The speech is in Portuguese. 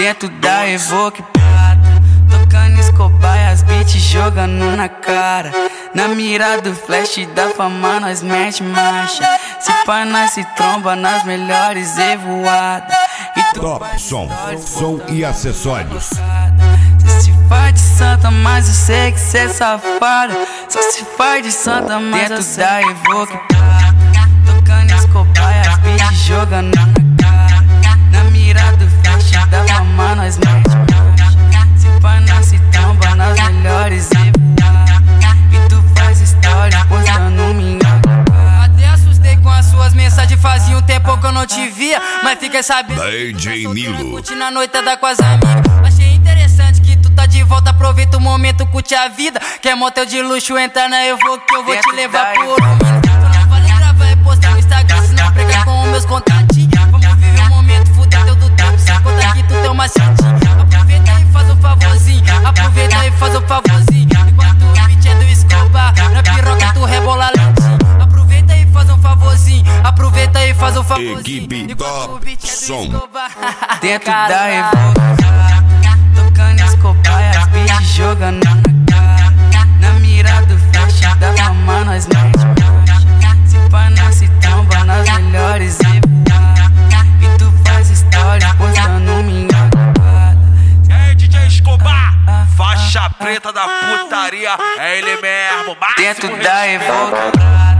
Dentro da Evoque Prata, tocando Escobar e as beats jogando na cara. Na mira do flash da fama nós mete marcha. Se pá nós se tromba nas melhores evoadas. Top som e acessórios. Cê se faz de santa, mas eu sei que cê é safada. Só se faz de santa, mas eu sei. Dentro da Evoque Prata, tocando Escobar e as beats jogando na cara. Na mira do flash da fama nós mete marcha. Se pá nós se tromba nas melhores evoadas. E tu faz história postando minha. Até assustei com as suas mensagens, fazia um tempo que eu não te via. Mas fiquei sabendo DJ Nilo, curtindo a noitada com as amigas. Achei interessante que tu tá de volta, aproveita o momento, curte a vida. Quer motel de luxo, entra na Evoque que eu vou te levar por um minuto. Não vale gravar e postar no Instagram, se não prega com os meus contatinhos. Vamos viver o momento, fuder teu do tempo, sem contar que tu tem uma setinha. Aproveita e faz um favorzinho, aproveita e faz um favorzinho. Enquanto o beat é do Escobar, na piroca tu rebola lentinho. Aproveita e faz um favorzinho, aproveita e faz um favorzinho. Equipe Top Som. Dentro da Evoque Prata, tocando Escobar e as beats jogando na cara. Na mira do flash da fama nós mete marcha. Se pá nós se tromba nas melhores evoadas. E tu faz história postando minha gravada. E aí, DJ Escobar, faixa preta da putaria, é ele mesmo, máximo Dentro da respeito. Evoque Prata.